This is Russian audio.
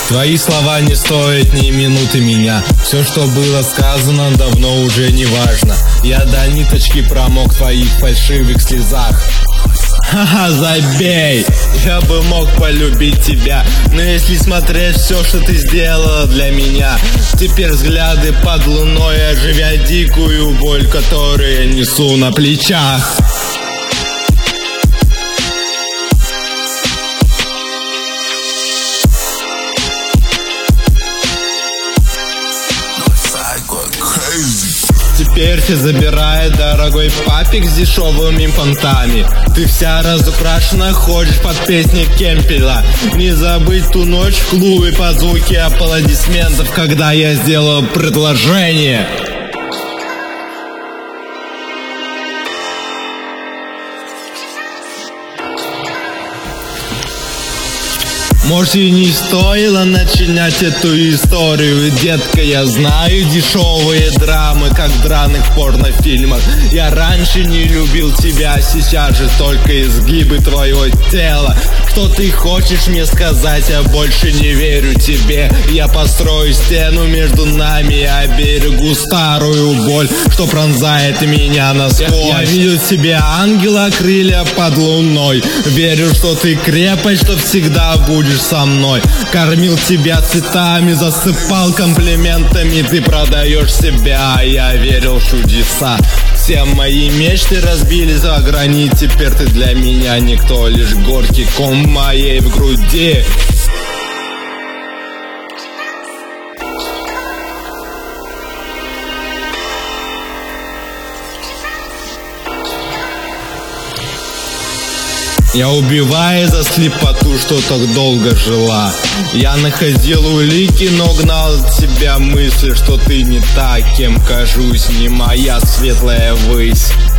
Твои слова не стоят ни минуты меня. Все, что было сказано, давно уже не важно. Я до ниточки промок в твоих фальшивых слезах. Ха-ха, забей! Я бы мог полюбить тебя, но если смотреть все, что ты сделала для меня, теперь взгляды под луной, оживя дикую боль, которую я несу на плечах. Теперь ты забирай, дорогой папик, с дешевыми понтами. Ты вся разукрашена, ходишь под песни Кемпеля. Не забыть ту ночь в клубе под звуки аплодисментов, когда я сделал предложение. Может, и не стоило начинать эту историю, детка, я знаю дешевые драмы, как в драных порнофильмах. Я раньше не любил тебя, сейчас же только изгибы твоего тела. Что ты хочешь мне сказать, я больше не верю тебе. Я построю стену между нами, я берегу старую боль, что пронзает меня насквозь. Я видел тебя, ангела, крылья под луной. Верю, что ты крепость, что всегда будешь со мной. Кормил тебя цветами, засыпал комплиментами. Ты продаешь себя, а я верил в чудеса. Все мои мечты разбились о гранит. Теперь ты для меня никто, лишь горький ком моей в груди. Я убиваю за слепоту, что так долго жила. Я находил улики, но гнал от себя мысли, что ты не та, кем кажусь, не моя светлая высь.